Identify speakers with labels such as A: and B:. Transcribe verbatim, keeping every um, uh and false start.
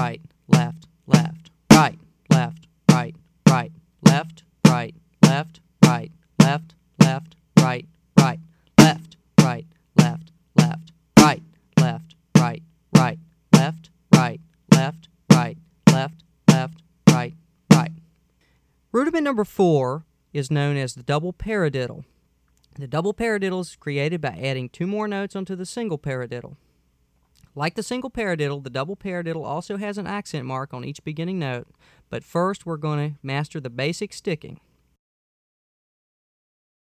A: right, left, left, right, left, right, right, left, right, left, right, left, left, right, right, left, right, left, left, right, left, right, right, left, right, left, right, left, left, right, right. Rudiment number four is known as the double paradiddle. The double paradiddle is created by adding two more notes onto the single paradiddle. Like the single paradiddle, the double paradiddle also has an accent mark on each beginning note, but first we're going to master the basic sticking.